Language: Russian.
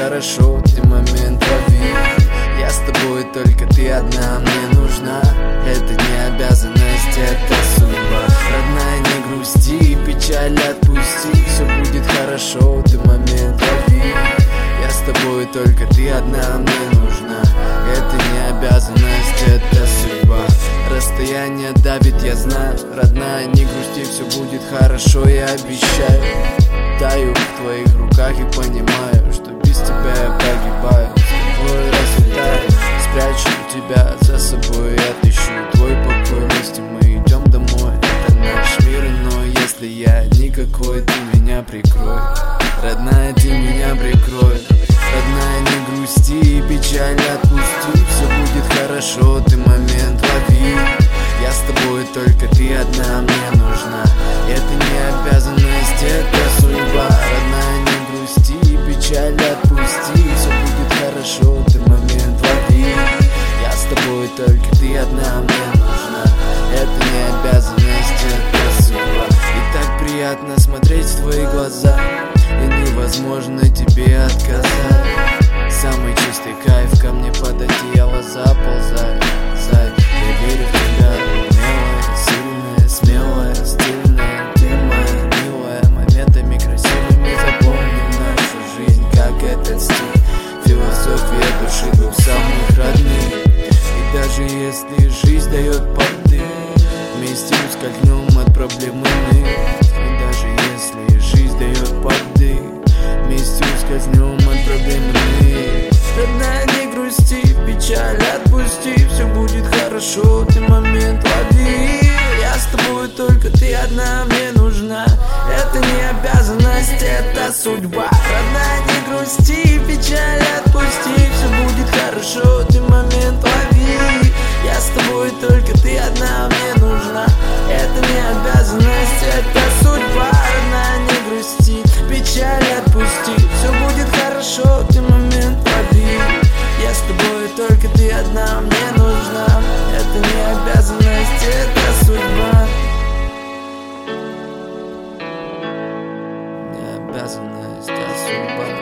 хорошо, ты момент лови. Я с тобой, только ты одна мне нужна. Это не обязанность, это судьба. Родная, не грусти, печаль отпусти. Все будет хорошо, ты момент лови. Я с тобой, только ты одна мне нужна. Это не обязанность, это судьба. Расстояние давит, я знаю. Родная, не грусти, все будет хорошо, я обещаю. Таю в твоих руках и понимаю, что без тебя я погибаю. С тобой расцветаю, спрячу тебя за собой, отыщу твой покой. Вместе мы идем домой, это наш мир иной. Если я никакой, ты меня прикрой. Родная, ты меня прикрой. Родная, не грусти, печаль отпусти. Все будет хорошо, ты момент лови. Я с тобой, только ты одна мне нужна. Это не обязанность, это судьба. Родная, не грусти, печаль отпусти. Все будет хорошо, ты момент лови. Я с тобой, только ты одна мне нужна. Это не обязанность, это судьба. И так приятно смотреть в твои глаза, и невозможно тебе отказать. Самый чистый кайф, ко мне под одеяло заползай. Я верю в тебя, умелая, сильная, смелая, стильная. Ты моя милая, моментами красивыми запомним нашу жизнь, как этот стиль. Философия души двух самых родных. И даже если жизнь дает поддых, вместе ускользнем от проблем иных. И даже если жизнь дает поддых, вместе ускользнем от проблем иных. Родная, не грусти, печаль отпусти. Все будет хорошо, ты момент лови. Я с тобой, только ты одна мне нужна. Это не обязанность, это судьба. Родная, не грусти, печаль отпусти. Все будет хорошо, ты момент лови. Я с тобой, только ты одна мне нужна. Это не обязанность, это судьба. Родная, не грусти, печаль отпусти. Все будет хорошо, ты момент лови. Я с тобой, только ты одна мне нужна. Это не обязанность, это судьба. Не обязанность, это судьба.